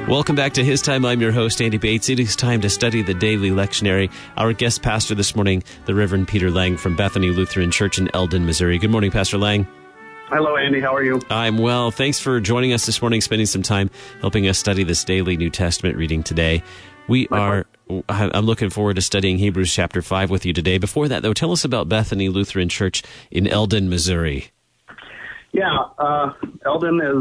Welcome back to His Time. I'm your host, Andy Bates. It is time to study the daily lectionary. Our guest pastor this morning, the Reverend Peter Lang from Bethany Lutheran Church in Eldon, Missouri. Good morning, Pastor Lang. Hello, Andy. How are you? I'm well. Thanks for joining us this morning, spending some time helping us study this daily New Testament reading today. I'm looking forward to studying Hebrews chapter 5 with you today. Before that, though, tell us about Bethany Lutheran Church in Eldon, Missouri. Yeah, Eldon is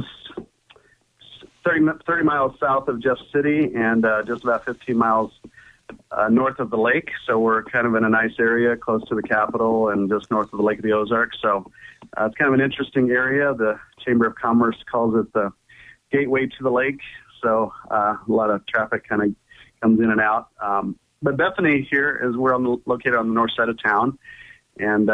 30 miles south of Jeff City and just about 15 miles north of the lake. So we're kind of in a nice area close to the Capitol and just north of the Lake of the Ozarks. So it's kind of an interesting area. The Chamber of Commerce calls it the gateway to the lake. So a lot of traffic kind of comes in and out. But Bethany here is located on the north side of town. And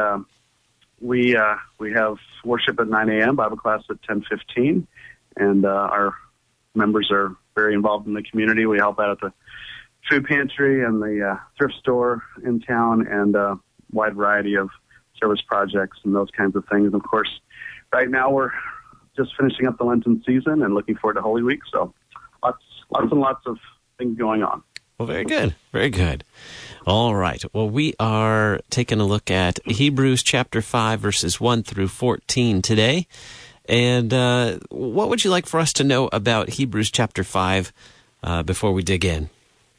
we have worship at 9 a.m., Bible class at 10:15. And our members are very involved in the community. We help out at the food pantry and the thrift store in town, and a wide variety of service projects and those kinds of things. Of course, right now we're just finishing up the Lenten season and looking forward to Holy Week. So lots and lots of things going on. Well, very good. Very good. All right. Well, we are taking a look at Hebrews chapter 5, verses 1 through 14 today. And what would you like for us to know about Hebrews chapter 5 before we dig in?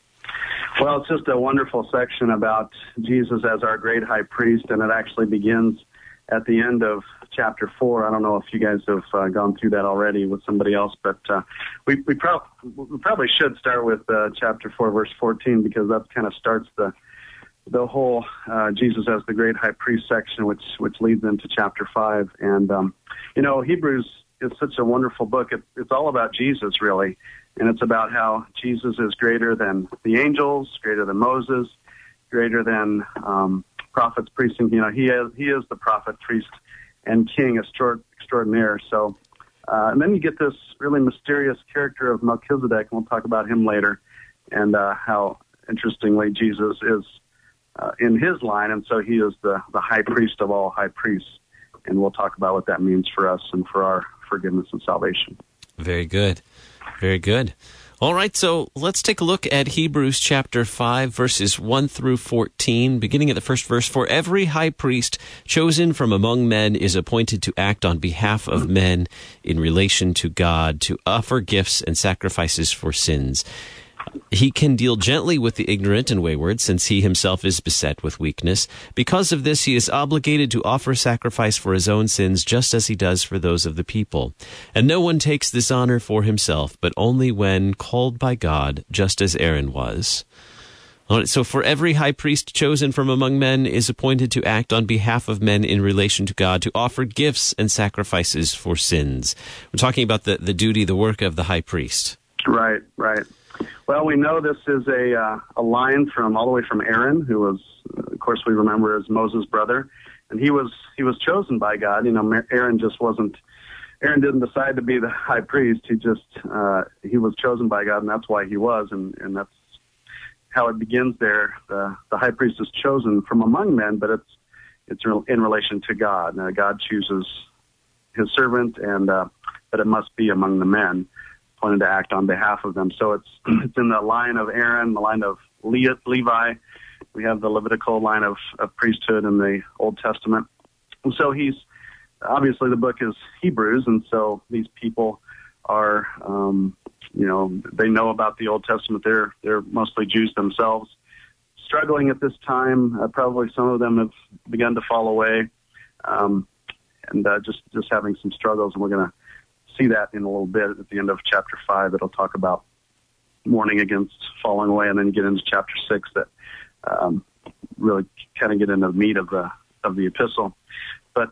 Well, it's just a wonderful section about Jesus as our great high priest, and it actually begins at the end of chapter 4. I don't know if you guys have gone through that already with somebody else, but we probably should start with chapter 4, verse 14, because that kind of starts the whole Jesus as the great high priest section, which leads into chapter 5. And, Hebrews is such a wonderful book. It's all about Jesus, really. And it's about how Jesus is greater than the angels, greater than Moses, greater than prophets, priests. He is the prophet, priest, and king extraordinaire. So, and then you get this really mysterious character of Melchizedek, and we'll talk about him later, and how, interestingly, Jesus is in his line, and so he is the high priest of all high priests. And we'll talk about what that means for us and for our forgiveness and salvation. Very good. Very good. All right, so let's take a look at Hebrews chapter 5, verses 1 through 14, beginning at the first verse. For every high priest chosen from among men is appointed to act on behalf of men in relation to God, to offer gifts and sacrifices for sins. He can deal gently with the ignorant and wayward, since he himself is beset with weakness. Because of this, he is obligated to offer sacrifice for his own sins, just as he does for those of the people. And no one takes this honor for himself, but only when called by God, just as Aaron was. All right, so for every high priest chosen from among men is appointed to act on behalf of men in relation to God, to offer gifts and sacrifices for sins. We're talking about the duty, the work of the high priest. Right. Well, we know this is a line all the way from Aaron, who was, of course, we remember as Moses' brother, and he was chosen by God. Aaron didn't decide to be the high priest. He was chosen by God, and that's why he was, and that's how it begins there. The high priest is chosen from among men, but it's in relation to God. Now, God chooses his servant, and but it must be among the men, appointed to act on behalf of them. So it's in the line of Aaron, the line of Levi. We have the Levitical line of priesthood in the Old Testament. And so obviously the book is Hebrews, and so these people are, they know about the Old Testament. They're mostly Jews themselves, struggling at this time. Probably some of them have begun to fall away, and just having some struggles, and we're going to see that in a little bit at the end of chapter 5. It'll talk about mourning against falling away, and then get into chapter 6 that really kind of get into the meat of the epistle. But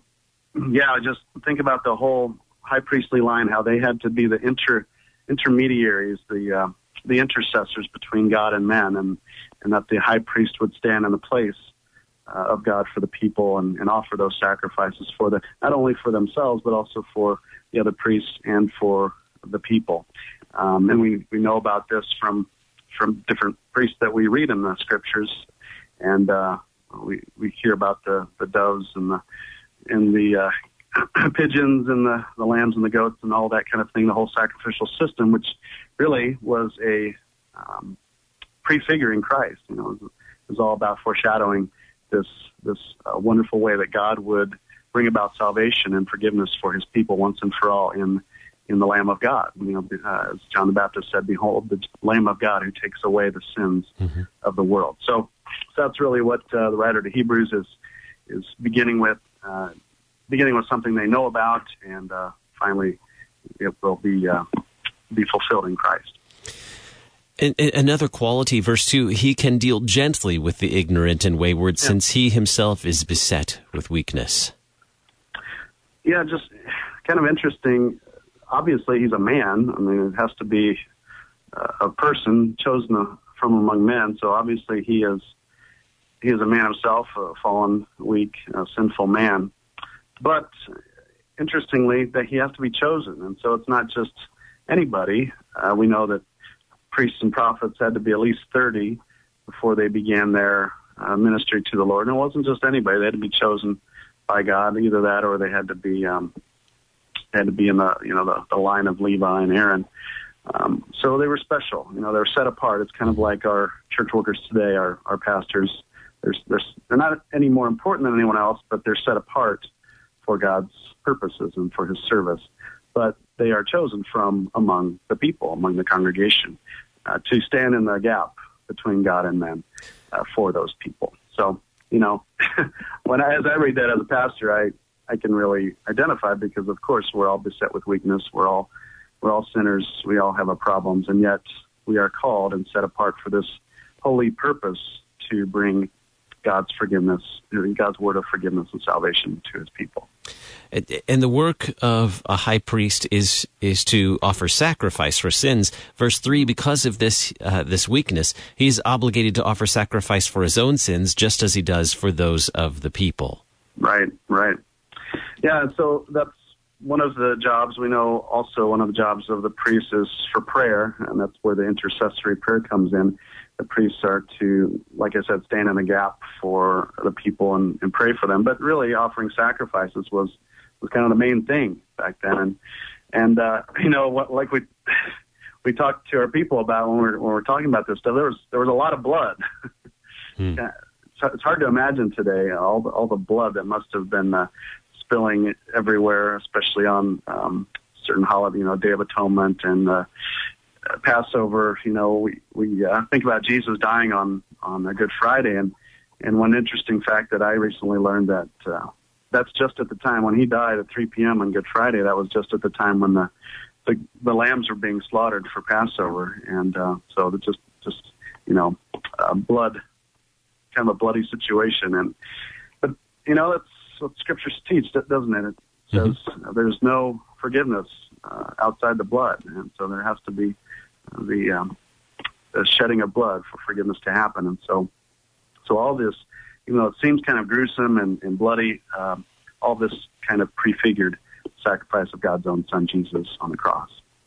just think about the whole high priestly line, how they had to be the intermediaries, the intercessors between God and men, and that the high priest would stand in the place of God for the people and offer those sacrifices not only for themselves, but also for the other priests and for the people. And we know about this from different priests that we read in the scriptures. And we hear about the doves and the pigeons and the lambs and the goats and all that kind of thing, the whole sacrificial system, which really was a prefiguring Christ. You know, it was all about foreshadowing this wonderful way that God would bring about salvation and forgiveness for his people once and for all in the Lamb of God. You know, as John the Baptist said, "Behold, the Lamb of God who takes away the sins of the world." So that's really what the writer to Hebrews is beginning with something they know about, and finally it will be fulfilled in Christ. And another quality, verse 2, he can deal gently with the ignorant and wayward, since he himself is beset with weakness. Yeah, just kind of interesting. Obviously, he's a man. I mean, it has to be a person chosen from among men. So obviously, he is a man himself, a fallen, weak, sinful man. But interestingly, that he has to be chosen, and so it's not just anybody. We know that priests and prophets had to be at least 30 before they began their ministry to the Lord. And it wasn't just anybody; they had to be chosen by God. Either that, or they had to be in the line of Levi and Aaron. So they were special. You know, they were set apart. It's kind of like our church workers today, our pastors. They're not any more important than anyone else, but they're set apart for God's purposes and for his service. But they are chosen from among the people, among the congregation, to stand in the gap between God and men for those people. So, you know, as I read that as a pastor, I can really identify, because of course we're all beset with weakness. We're all sinners. We all have our problems, and yet we are called and set apart for this holy purpose to bring God's forgiveness, God's word of forgiveness and salvation to his people. And the work of a high priest is to offer sacrifice for sins. Verse 3, because of this weakness, he's obligated to offer sacrifice for his own sins, just as he does for those of the people. Right. Yeah, so that's one of the jobs. We know also one of the jobs of the priest is for prayer, and that's where the intercessory prayer comes in. The priests are to, like I said, stand in the gap for the people and pray for them. But really, offering sacrifices was kind of the main thing back then. And you know, like we talked to our people about when we're talking about this stuff. There was a lot of blood. It's hard to imagine today all the blood that must have been spilling everywhere, especially on certain holiday, Day of Atonement and Passover. You know, we think about Jesus dying on a Good Friday, and one interesting fact that I recently learned that that's just at the time when he died at 3 p.m. on Good Friday. That was just at the time when the lambs were being slaughtered for Passover, and so it's just blood, kind of a bloody situation. But that's what Scripture teaches, doesn't it? It says there's no forgiveness outside the blood, and so there has to be the shedding of blood for forgiveness to happen. And so all this, even though it seems kind of gruesome and bloody, all this kind of prefigured sacrifice of God's own Son, Jesus, on the cross.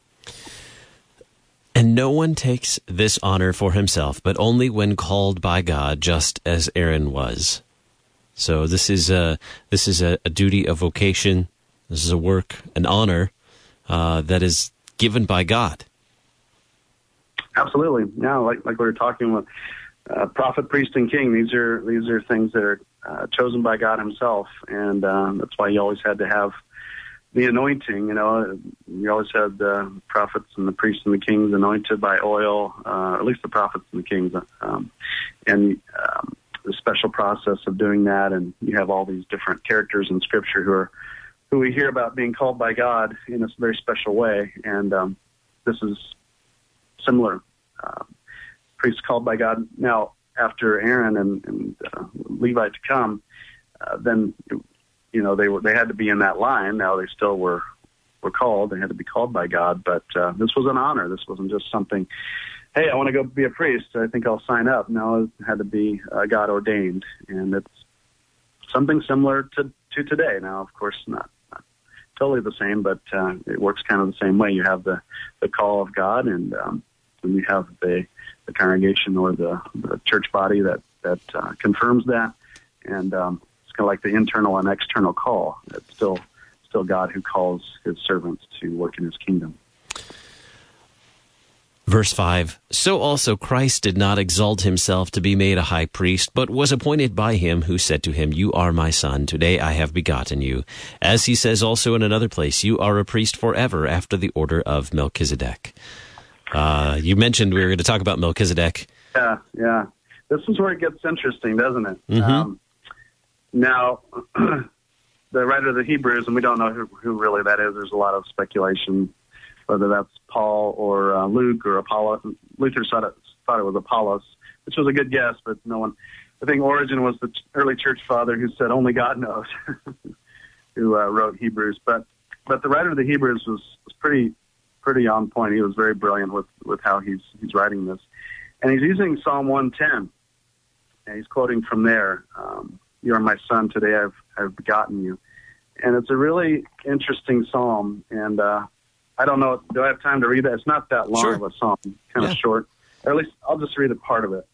And no one takes this honor for himself, but only when called by God, just as Aaron was. So this is a duty, a vocation. This is a work, an honor that is given by God. Absolutely. Yeah, like we were talking with prophet, priest, and king. These are things that are chosen by God Himself, and that's why you always had to have the anointing. You always had the prophets and the priests and the kings anointed by oil, at least the prophets and the kings, and the special process of doing that. And you have all these different characters in Scripture who we hear about being called by God in a very special way, and this is similar. Priests called by God. Now, after Aaron and Levi to come, then they had to be in that line. Now they still were called. They had to be called by God, but this was an honor. This wasn't just something, hey, I want to go be a priest, I think I'll sign up. No, it had to be God ordained, and it's something similar to today. Now, of course, not totally the same, but it works kind of the same way. You have the call of God, and you have the congregation or the church body that confirms that, and it's kind of like the internal and external call. It's still still God who calls his servants to work in his kingdom. Verse 5, so also Christ did not exalt himself to be made a high priest, but was appointed by him who said to him, you are my son, today I have begotten you. As he says also in another place, you are a priest forever after the order of Melchizedek. You mentioned we were going to talk about Melchizedek. Yeah. This is where it gets interesting, doesn't it? Mm-hmm. Now, the writer of the Hebrews, and we don't know who really that is. There's a lot of speculation, whether that's Paul or Luke or Apollos. Luther thought it was Apollos, which was a good guess, but no one. I think Origen was the early church father who said only God knows, who wrote Hebrews. But the writer of the Hebrews was pretty on point. He was very brilliant with how he's writing this, and he's using Psalm 110, and he's quoting from there. You are my son, today I've begotten you, and it's a really interesting psalm, and I don't know, do I have time to read that? It's not that long Sure. of a psalm, kind of short. Or at least I'll just read a part of it.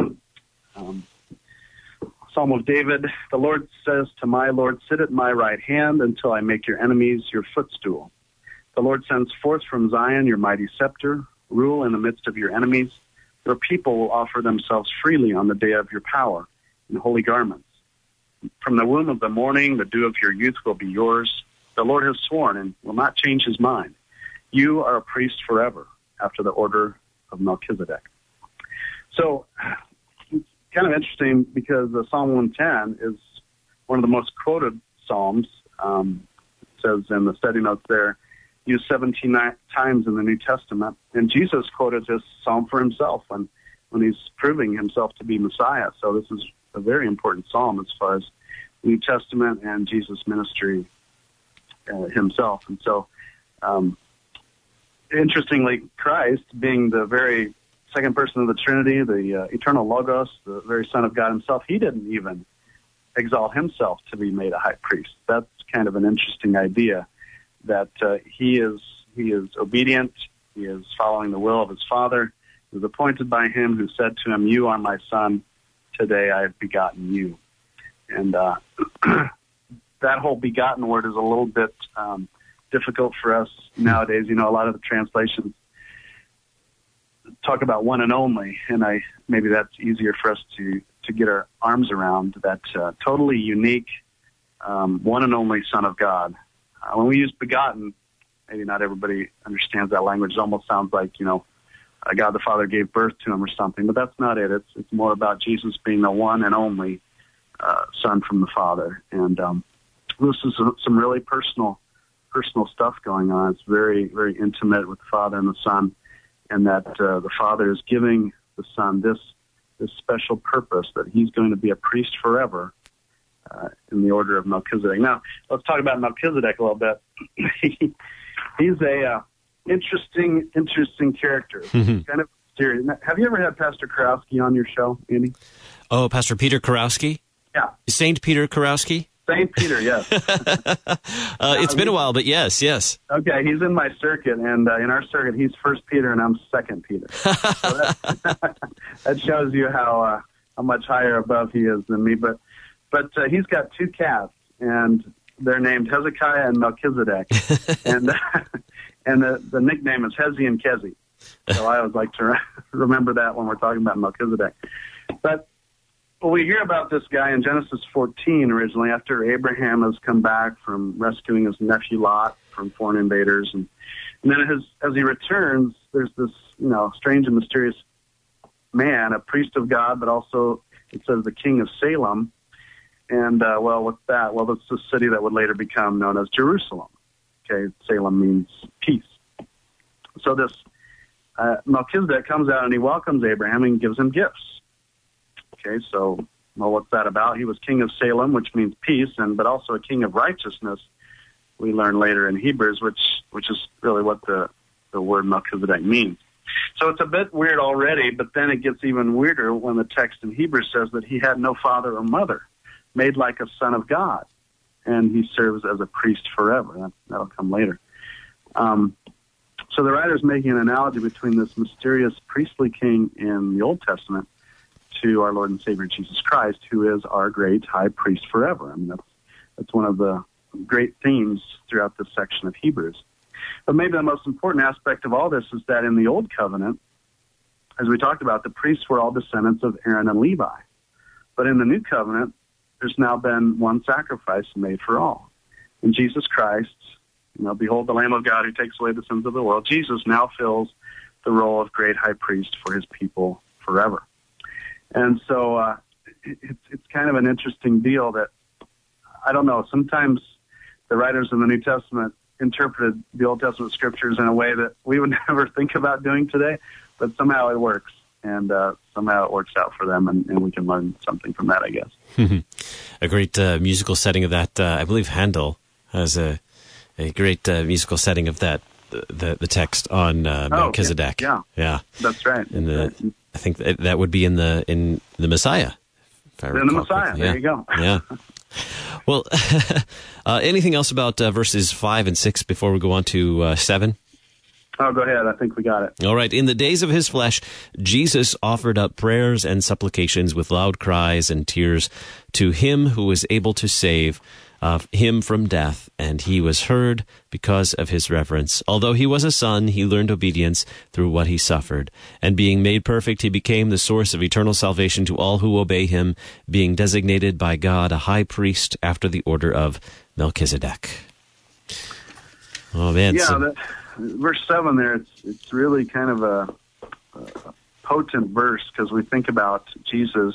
Psalm of David, the Lord says to my Lord, sit at my right hand until I make your enemies your footstool. The Lord sends forth from Zion your mighty scepter, rule in the midst of your enemies. Your people will offer themselves freely on the day of your power in holy garments. From the womb of the morning, the dew of your youth will be yours. The Lord has sworn and will not change his mind. You are a priest forever, after the order of Melchizedek. So, it's kind of interesting because Psalm 110 is one of the most quoted psalms. It says in the study notes there, used 17 times in the New Testament. And Jesus quoted this psalm for himself when he's proving himself to be Messiah. So this is a very important psalm as far as New Testament and Jesus' ministry himself. And so, interestingly, Christ, being the very second person of the Trinity, the eternal Logos, the very Son of God himself, he didn't even exalt himself to be made a high priest. That's kind of an interesting idea, that he is obedient, he is following the will of his Father. He was appointed by him who said to him, you are my son, today I have begotten you. And that whole begotten word is a little bit difficult for us nowadays. You know, a lot of the translations talk about one and only, and maybe that's easier for us to get our arms around, that totally unique one and only Son of God. When we use begotten, maybe not everybody understands that language. It almost sounds like, you know, God the Father gave birth to him or something, but that's not it. It's more about Jesus being the one and only Son from the Father. And this is some really personal stuff going on. It's very, very intimate with the Father and the Son, and that the Father is giving the Son this special purpose, that he's going to be a priest forever in the order of Melchizedek. Now, let's talk about Melchizedek a little bit. He's a interesting character. Kind of serious. Have you ever had Pastor Kurowski on your show, Andy? Oh, Pastor Peter Kurowski? Yeah. Saint Peter Kurowski? St. Peter, yes. It's been a while, but yes. Okay, he's in my circuit, and in our circuit, he's First Peter, and I'm Second Peter. So that shows you how much higher above he is than me. But he's got two calves, and they're named Hezekiah and Melchizedek, and the nickname is Hezi and Kezi. So I always like to remember that when we're talking about Melchizedek. But we hear about this guy in Genesis 14 originally, after Abraham has come back from rescuing his nephew Lot from foreign invaders. And then as he returns, there's this, you know, strange and mysterious man, a priest of God, but also, it says, the king of Salem. And, well, what's that? Well, that's the city that would later become known as Jerusalem. Okay, Salem means peace. So this Melchizedek comes out and he welcomes Abraham and gives him gifts. Okay, so, well, what's that about? He was king of Salem, which means peace, but also a king of righteousness, we learn later in Hebrews, which is really what the word Melchizedek means. So it's a bit weird already, but then it gets even weirder when the text in Hebrews says that he had no father or mother, made like a son of God, and he serves as a priest forever. That'll come later. So the writer's making an analogy between this mysterious priestly king in the Old Testament to our Lord and Savior Jesus Christ, who is our great high priest forever. I mean, that's one of the great themes throughout this section of Hebrews. But maybe the most important aspect of all this is that in the Old Covenant, as we talked about, the priests were all descendants of Aaron and Levi. But in the New Covenant, there's now been one sacrifice made for all. In Jesus Christ, behold the Lamb of God who takes away the sins of the world. Jesus now fills the role of great high priest for his people forever. And so it's kind of an interesting deal that, I don't know, sometimes the writers in the New Testament interpreted the Old Testament scriptures in a way that we would never think about doing today, but somehow it works, and somehow it works out for them, and we can learn something from that, I guess. A great musical setting of that. I believe Handel has a great musical setting of that, the text on Melchizedek. Yeah, that's right. I think that would be in the Messiah. In the Messiah, there you go. Yeah. Well, anything else about verses 5 and 6 before we go on to 7? Oh, go ahead. I think we got it. All right. In the days of his flesh, Jesus offered up prayers and supplications with loud cries and tears to him who was able to save him from death, and he was heard because of his reverence. Although he was a son, he learned obedience through what he suffered. And being made perfect, he became the source of eternal salvation to all who obey him, being designated by God a high priest after the order of Melchizedek. Oh, man. Yeah, verse 7 there, it's really kind of a potent verse, because we think about Jesus.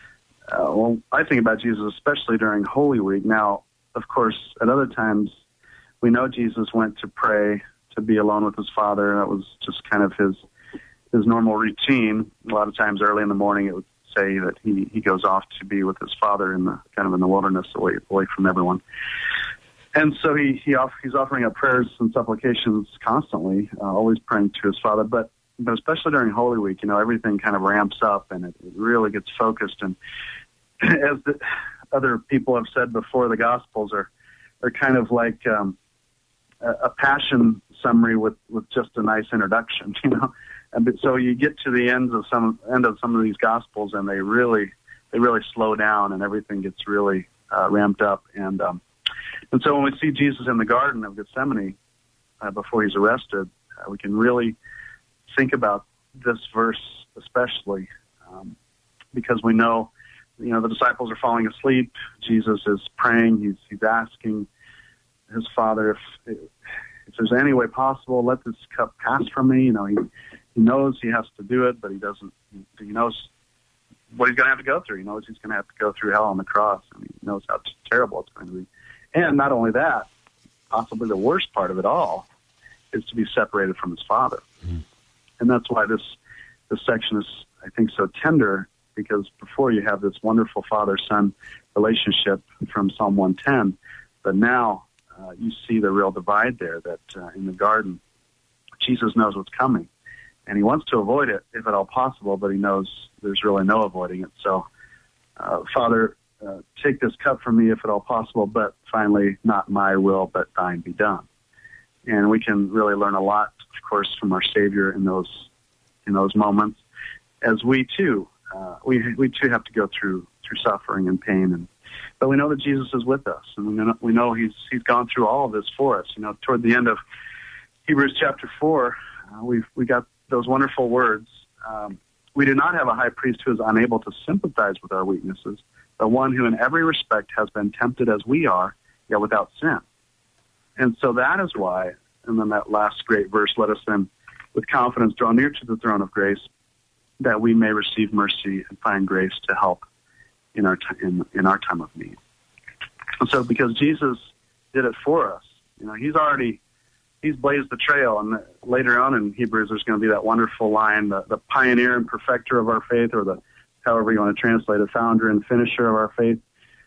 I think about Jesus especially during Holy Week. Now, of course, at other times, we know Jesus went to pray, to be alone with his Father. That was just kind of his normal routine. A lot of times early in the morning, it would say that he goes off to be with his Father in the wilderness, away from everyone. And so he's offering up prayers and supplications constantly, always praying to his Father. But especially during Holy Week, everything kind of ramps up and it really gets focused. And as the other people have said before, the Gospels are kind of like a passion summary with just a nice introduction, And so you get to the end of some of these Gospels, and they really slow down, and everything gets really ramped up. And so when we see Jesus in the Garden of Gethsemane before he's arrested, we can really think about this verse especially, because we know, the disciples are falling asleep. Jesus is praying. He's asking his Father if there's any way possible, let this cup pass from me. He knows he has to do it, but he doesn't. He knows what he's going to have to go through. He knows he's going to have to go through hell on the cross, and he knows how terrible it's going to be. And not only that, possibly the worst part of it all is to be separated from his Father. Mm-hmm. And that's why this section is, I think, so tender, because before you have this wonderful father-son relationship from Psalm 110, but now you see the real divide there, that in the garden, Jesus knows what's coming, and he wants to avoid it if at all possible, but he knows there's really no avoiding it. So, Father, take this cup from me if at all possible, but finally, not my will, but thine be done. And we can really learn a lot, of course, from our Savior in those moments, as we too have to go through suffering and pain, but we know that Jesus is with us, and we know he's gone through all of this for us. Toward the end of Hebrews chapter 4, we got those wonderful words. We do not have a high priest who is unable to sympathize with our weaknesses, but one who in every respect has been tempted as we are, yet without sin. And so that is why, and then that last great verse, let us then with confidence draw near to the throne of grace, that we may receive mercy and find grace to help in our time of need. And so because Jesus did it for us, he's blazed the trail, and later on in Hebrews there's going to be that wonderful line, the pioneer and perfecter of our faith, or however you want to translate it, founder and finisher of our faith.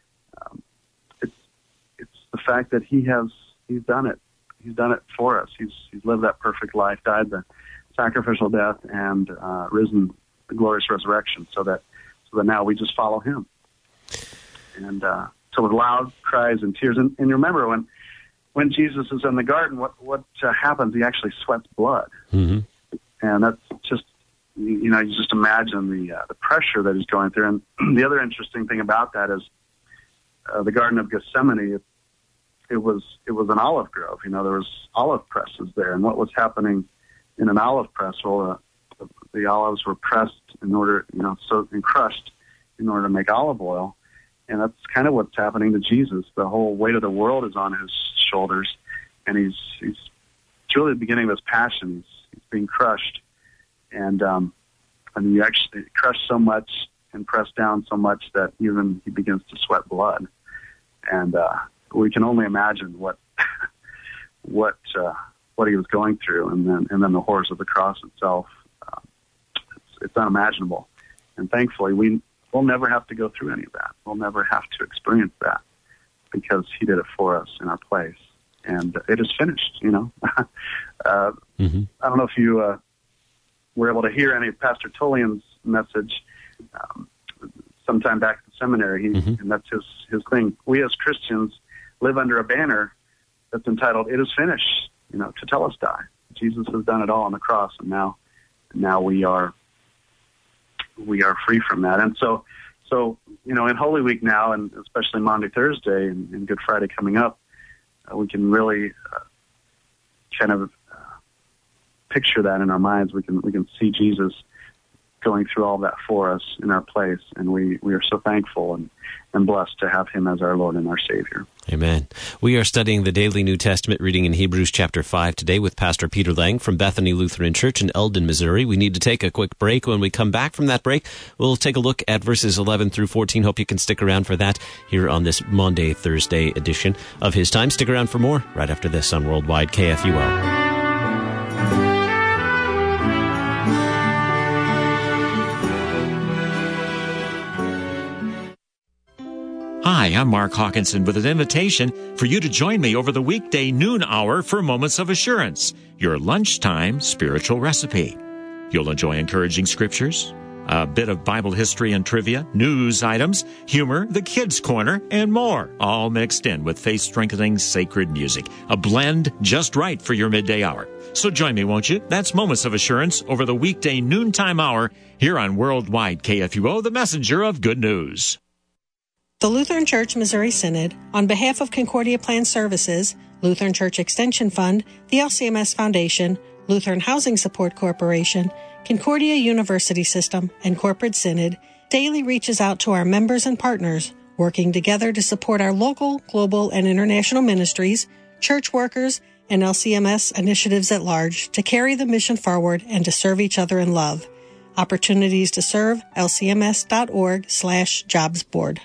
It's the fact that he's done it. He's done it for us. He's lived that perfect life, died the sacrificial death, and risen the glorious resurrection, so that now we just follow him. And so with loud cries and tears, and remember when Jesus is in the garden, what happens? He actually sweats blood, and that's just you just imagine the pressure that he's going through. And the other interesting thing about that is the Garden of Gethsemane. it was an olive grove. There was olive presses there, and what was happening in an olive press? Well, the olives were pressed in order, and crushed in order to make olive oil, and that's kind of what's happening to Jesus. The whole weight of the world is on his shoulders, and it's really the beginning of his passion. He's being crushed, and you actually crushed so much and pressed down so much that even he begins to sweat blood, and we can only imagine what he was going through, and then the horrors of the cross itself. It's unimaginable, and thankfully we'll never have to go through any of that. We'll never have to experience that because he did it for us in our place, and it is finished. I don't know if you were able to hear any of Pastor Tullian's message sometime back at the seminary, and that's his thing. We as Christians live under a banner that's entitled "It is finished." Tetelestai. Jesus has done it all on the cross, and now we are free from that. And so in Holy Week now, and especially Maundy, Thursday, and Good Friday coming up, we can really kind of picture that in our minds. We can see Jesus going through all that for us in our place, and we are so thankful and blessed to have him as our Lord and our Savior. Amen. We are studying the daily New Testament reading in Hebrews chapter 5 today with Pastor Peter Lang from Bethany Lutheran Church in Eldon, Missouri. We need to take a quick break. When we come back from that break, we'll take a look at verses 11 through 14. Hope you can stick around for that here on this Maundy, Thursday edition of His Time. Stick around for more right after this on Worldwide KFUO. Hi, I'm Mark Hawkinson with an invitation for you to join me over the weekday noon hour for Moments of Assurance, your lunchtime spiritual recipe. You'll enjoy encouraging scriptures, a bit of Bible history and trivia, news items, humor, the kids' corner, and more, all mixed in with faith-strengthening sacred music, a blend just right for your midday hour. So join me, won't you? That's Moments of Assurance over the weekday noontime hour here on Worldwide KFUO, the messenger of good news. The Lutheran Church Missouri Synod, on behalf of Concordia Plan Services, Lutheran Church Extension Fund, the LCMS Foundation, Lutheran Housing Support Corporation, Concordia University System, and Corporate Synod, daily reaches out to our members and partners, working together to support our local, global, and international ministries, church workers, and LCMS initiatives at large to carry the mission forward and to serve each other in love. Opportunities to serve, lcms.org/jobs board.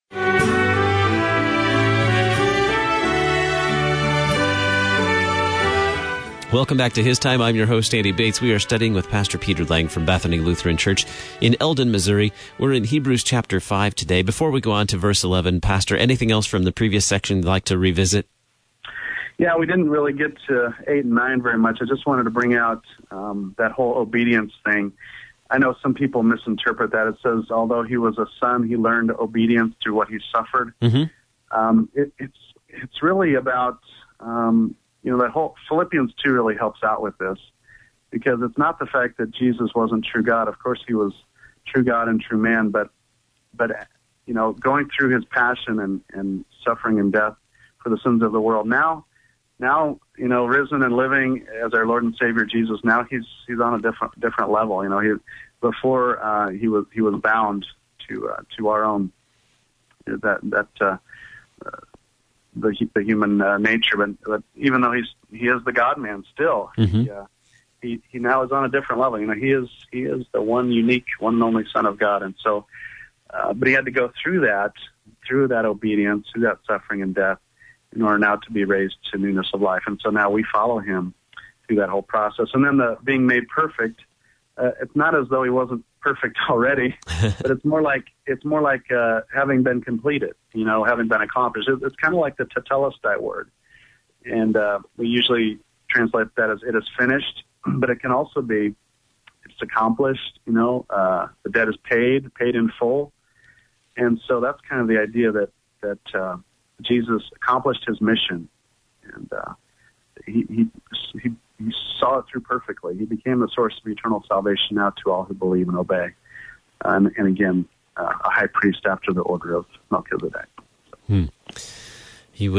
Welcome back to His Time. I'm your host, Andy Bates. We are studying with Pastor Peter Lang from Bethany Lutheran Church in Eldon, Missouri. We're in Hebrews chapter 5 today. Before we go on to verse 11, Pastor, anything else from the previous section you'd like to revisit? Yeah, we didn't really get to 8 and 9 very much. I just wanted to bring out that whole obedience thing. I know some people misinterpret that. It says, although he was a son, he learned obedience through what he suffered. It's really about, that whole Philippians 2 really helps out with this, because it's not the fact that Jesus wasn't true God. Of course, he was true God and true man, but going through his passion and suffering and death for the sins of the world. Now, risen and living as our Lord and Savior Jesus. Now he's on a different level. Before he was bound to our own the human nature, but even though he is the God man still, he now is on a different level. He is the one unique, one and only Son of God, and so but he had to go through that obedience, through that suffering and death, in order now to be raised to newness of life. And so now we follow him through that whole process. And then the being made perfect, it's not as though he wasn't perfect already, but it's more like having been completed, having been accomplished. It's kind of like the tetelestai word. And we usually translate that as it is finished, but it can also be it's accomplished, the debt is paid in full. And so that's kind of the idea that Jesus accomplished his mission, and he saw it through perfectly. He became the source of eternal salvation now to all who believe and obey. And again, a high priest after the order of Melchizedek. He was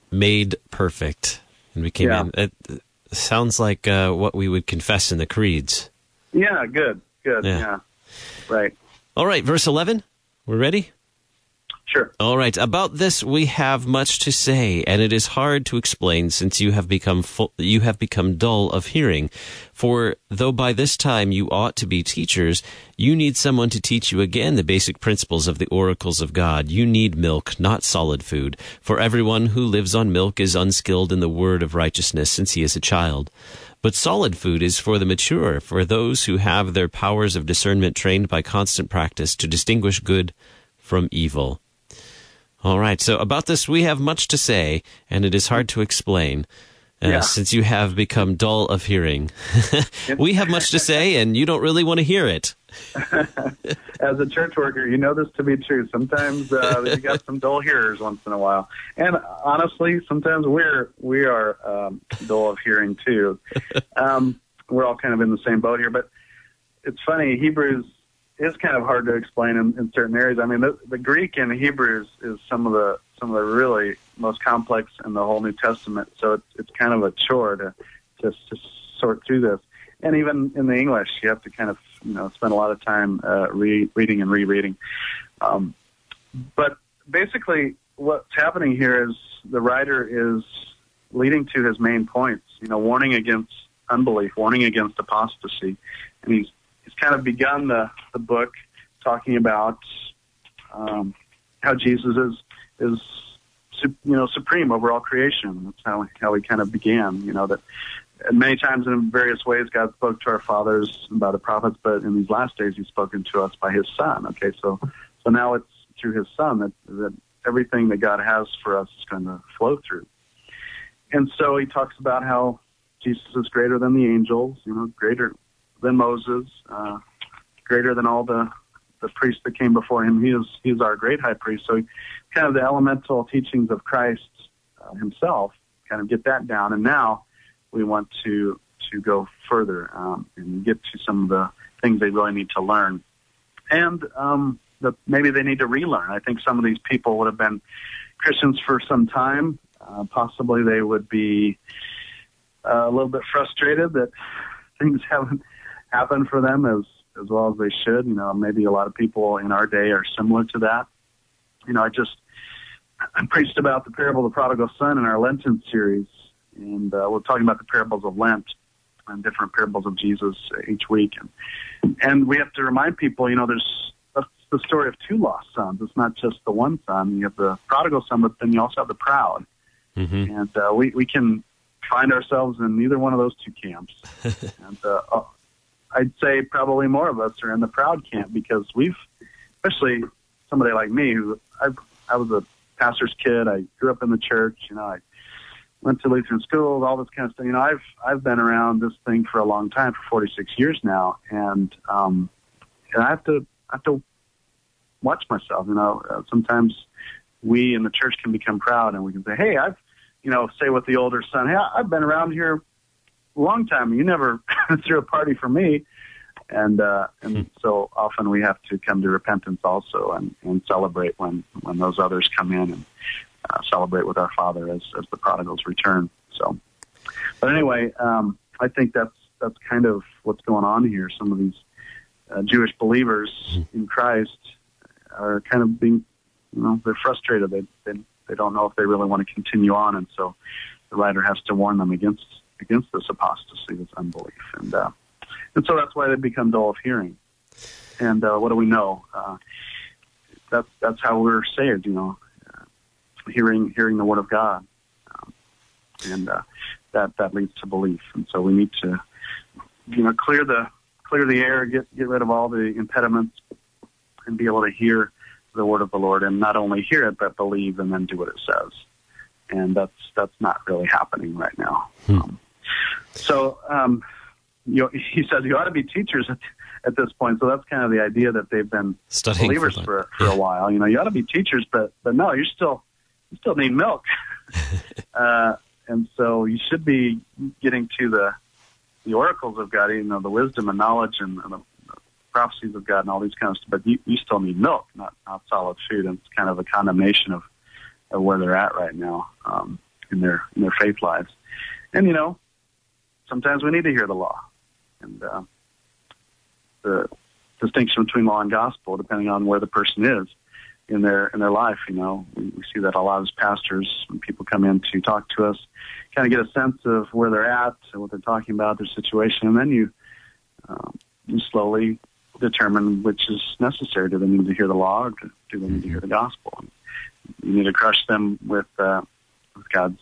made perfect and became. Yeah. It sounds like what we would confess in the creeds. Yeah, good. Yeah. Right. All right, verse 11. We're ready? Sure. All right. About this we have much to say, and it is hard to explain since you have become dull of hearing. For though by this time you ought to be teachers, you need someone to teach you again the basic principles of the oracles of God. You need milk, not solid food. For everyone who lives on milk is unskilled in the word of righteousness, since he is a child. But solid food is for the mature, for those who have their powers of discernment trained by constant practice to distinguish good from evil. All right, so about this we have much to say, and it is hard to explain, since you have become dull of hearing. We have much to say, and you don't really want to hear it. As a church worker, you know this to be true. Sometimes you got some dull hearers once in a while. And honestly, sometimes we are dull of hearing too. We're all kind of in the same boat here, but it's funny, Hebrews is kind of hard to explain in certain areas. I mean, the Greek in Hebrews is some of the really most complex in the whole New Testament. So it's kind of a chore to just sort through this. And even in the English, you have to kind of spend a lot of time reading and rereading. But basically, what's happening here is the writer is leading to his main points. Warning against unbelief, warning against apostasy, and he's kind of begun the book talking about how Jesus is supreme over all creation. That's how he kind of began. That many times in various ways God spoke to our fathers by the prophets, but in these last days He's spoken to us by His Son. Okay, so now it's through His Son that everything that God has for us is going to flow through. And so He talks about how Jesus is greater than the angels, greater than Moses, greater than all the priests that came before him. He is our great high priest. So kind of the elemental teachings of Christ himself, kind of get that down. And now we want to go further and get to some of the things they really need to learn. And that maybe they need to relearn. I think some of these people would have been Christians for some time. Possibly they would be a little bit frustrated that things haven't happened for them as well as they should. Maybe a lot of people in our day are similar to that. I preached about the parable of the prodigal son in our Lenten series, and we're talking about the parables of Lent and different parables of Jesus each week. And we have to remind people, that's the story of two lost sons. It's not just the one son. You have the prodigal son, but then you also have the proud. Mm-hmm. And we can find ourselves in either one of those two camps. And I'd say probably more of us are in the proud camp because especially somebody like me, who I was a pastor's kid. I grew up in the church. I went to Lutheran schools, all this kind of stuff. I've been around this thing for a long time, for 46 years now, and I have to watch myself. Sometimes we in the church can become proud, and we can say, "Hey, say with the older son, hey, I've been around here a long time. You never threw a party for me." And so often we have to come to repentance also and celebrate when those others come in and celebrate with our Father as the prodigals return. So, but anyway, I think that's kind of what's going on here. Some of these Jewish believers in Christ are kind of being, they're frustrated. They don't know if they really want to continue on, and so the writer has to warn them against this apostasy, this unbelief, and so that's why they become dull of hearing. And what do we know? That's how we're saved, hearing the word of God, and that leads to belief. And so we need to, clear the air, get rid of all the impediments, and be able to hear the word of the Lord, and not only hear it but believe and then do what it says. And that's not really happening right now. He says you ought to be teachers at this point. So that's kind of the idea that they've been studying believers for a while. You ought to be teachers, but no, you still need milk. And so you should be getting to the oracles of God, the wisdom and knowledge and the prophecies of God and all these kind of stuff. But you still need milk, not solid food. And it's kind of a condemnation of where they're at right now. in their faith lives. And sometimes we need to hear the law, and the distinction between law and gospel, depending on where the person is in their life. We see that a lot as pastors, when people come in to talk to us, kind of get a sense of where they're at and what they're talking about, their situation, and then you slowly determine which is necessary. Do they need to hear the law, or do they need to hear the gospel? And you need to crush them with God's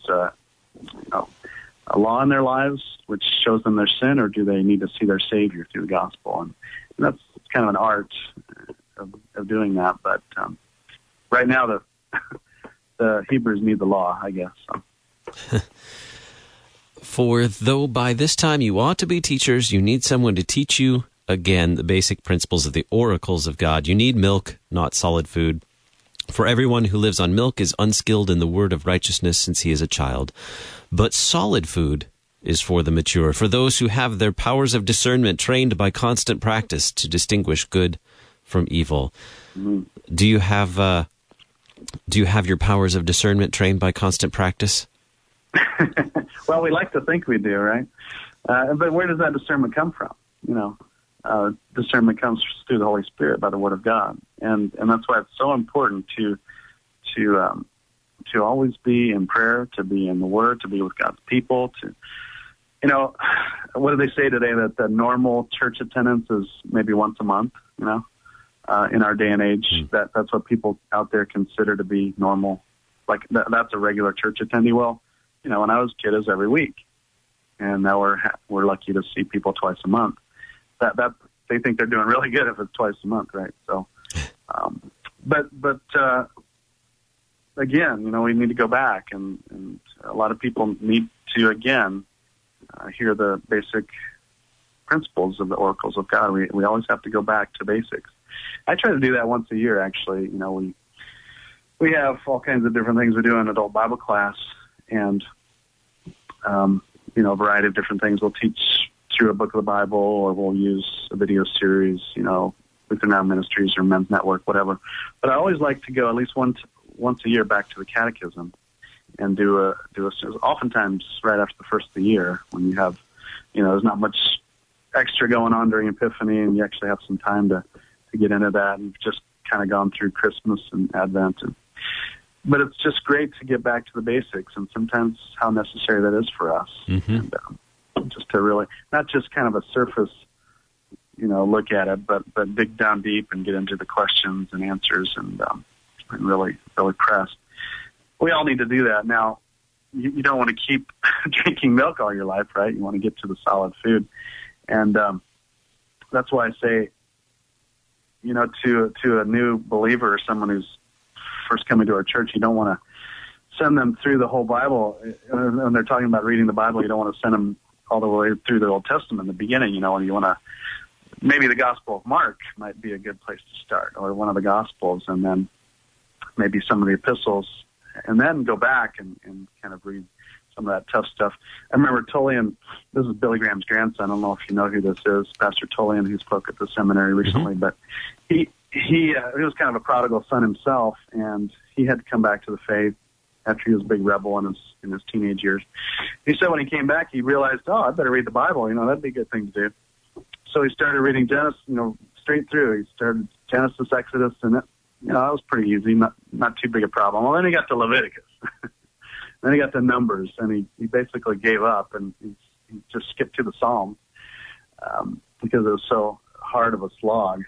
a law in their lives, which shows them their sin, or do they need to see their Savior through the gospel? And that's kind of an art of doing that. But right now, the Hebrews need the law, I guess. So. For though by this time you ought to be teachers, you need someone to teach you again the basic principles of the oracles of God. You need milk, not solid food. For everyone who lives on milk is unskilled in the word of righteousness, since he is a child. But solid food is for the mature, for those who have their powers of discernment trained by constant practice to distinguish good from evil. Mm-hmm. Do you have your powers of discernment trained by constant practice? Well, we like to think we do, right? But where does that discernment come from? Discernment comes through the Holy Spirit by the Word of God, and that's why it's so important to always be in prayer, to be in the Word, to be with God's people. What do they say today, that the normal church attendance is maybe once a month? In our day and age, that's what people out there consider to be normal. Like that's a regular church attendee. Well, when I was a kid, it was every week, and now we're lucky to see people twice a month. That they think they're doing really good if it's twice a month, right? So, but again, we need to go back, and a lot of people need to again hear the basic principles of the oracles of God. We always have to go back to basics. I try to do that once a year. Actually, we have all kinds of different things we do in adult Bible class, and a variety of different things. We'll teach through a book of the Bible, or we'll use a video series, Lutheran Now Ministries or Men's Network, whatever. But I always like to go at least once a year back to the Catechism and do a oftentimes right after the first of the year, when you have, there's not much extra going on during Epiphany, and you actually have some time to get into that, and you've just kind of gone through Christmas and Advent. But it's just great to get back to the basics, and sometimes how necessary that is for us. Mm-hmm. And just to really, not just kind of a surface, look at it, but dig down deep and get into the questions and answers, and really, really press. We all need to do that. Now, you don't want to keep drinking milk all your life, right? You want to get to the solid food. And that's why I say, to a new believer or someone who's first coming to our church, you don't want to send them through the whole Bible. When they're talking about reading the Bible, you don't want to send them all the way through the Old Testament in the beginning, and you want to, maybe the Gospel of Mark might be a good place to start, or one of the Gospels, and then maybe some of the epistles, and then go back and kind of read some of that tough stuff. I remember Tullian, this is Billy Graham's grandson. I don't know if you know who this is, Pastor Tullian, who spoke at the seminary recently, mm-hmm. but he was kind of a prodigal son himself, and he had to come back to the faith after he was a big rebel in his teenage years. He said when he came back, he realized, I better read the Bible. That'd be a good thing to do. So he started reading Genesis, straight through. He started Genesis, Exodus, and that was pretty easy, not too big a problem. Well, then he got to Leviticus. Then he got to Numbers, and he basically gave up, and he just skipped to the Psalms because it was so hard of a slog.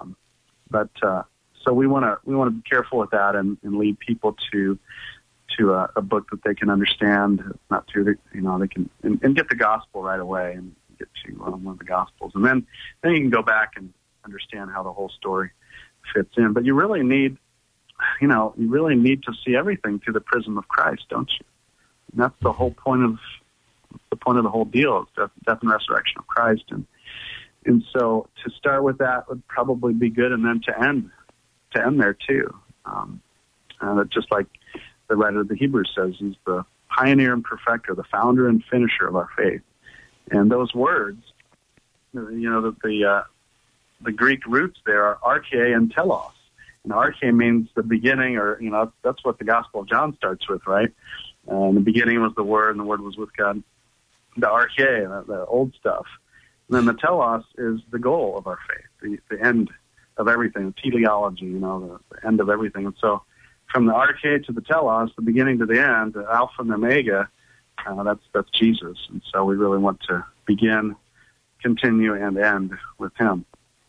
So we want to be careful with that and lead people to a book that they can understand, not through they can and get the gospel right away, and get to one of the gospels, and then you can go back and understand how the whole story fits in. But you really need to see everything through the prism of Christ, don't you? And that's the whole point of the whole deal, is death and resurrection of Christ, and so to start with that would probably be good, and then to end there too. Just like the writer of the Hebrews says, he's the pioneer and perfecter, the founder and finisher of our faith. And those words, the Greek roots there are arche and telos. And arche means the beginning, or that's what the Gospel of John starts with, right? In the beginning was the Word, and the Word was with God. The arche, the old stuff. And then the telos is the goal of our faith, the end of everything, the teleology, the end of everything. And so from the arche to the telos, the beginning to the end, the alpha and omega, that's Jesus. And so we really want to begin, continue, and end with him.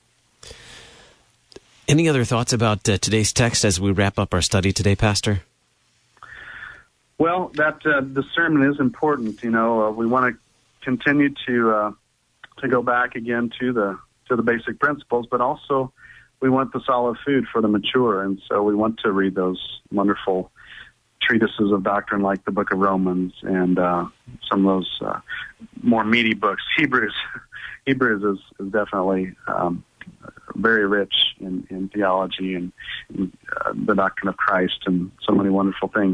Any other thoughts about today's text as we wrap up our study today, Pastor? Well, that discernment is important. We want to continue to go back again to the basic principles, but also we want the solid food for the mature, and so we want to read those wonderful treatises of doctrine like the Book of Romans and some of those more meaty books. Hebrews is definitely very rich in theology and the doctrine of Christ and so many wonderful things.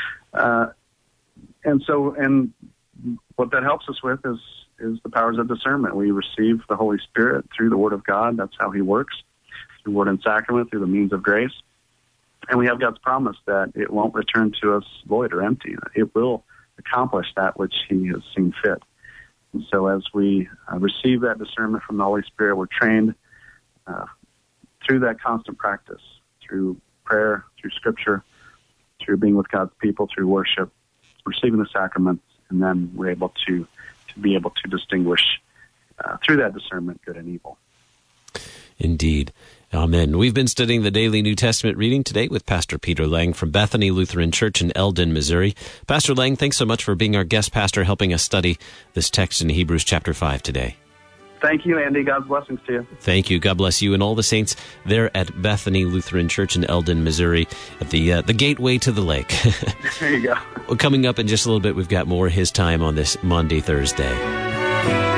And what that helps us with is the powers of discernment. We receive the Holy Spirit through the Word of God. That's how he works, through Word and Sacrament, through the means of grace. And we have God's promise that it won't return to us void or empty. It will accomplish that which he has seen fit. And so as we receive that discernment from the Holy Spirit, we're trained through that constant practice, through prayer, through Scripture, through being with God's people, through worship, receiving the sacraments, and then we're able to be able to distinguish through that discernment good and evil. Indeed. Amen. We've been studying the daily New Testament reading today with Pastor Peter Lang from Bethany Lutheran Church in Eldon, Missouri. Pastor Lang, thanks so much for being our guest pastor, helping us study this text in Hebrews chapter 5 today. Thank you, Andy. God's blessings to you. Thank you. God bless you and all the saints there at Bethany Lutheran Church in Eldon, Missouri, at the gateway to the lake. There you go. Well, coming up in just a little bit, we've got more His Time on this Maundy Thursday.